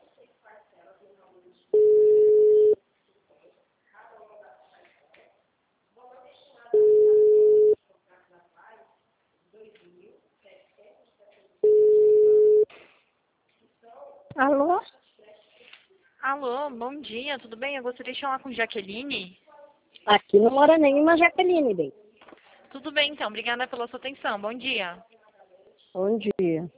Alô? Alô, bom dia, tudo bem? Eu gostaria de falar com Jaqueline. Aqui não mora nenhuma Jaqueline, bem. Tudo bem, então. Obrigada pela sua atenção. Bom dia. Bom dia.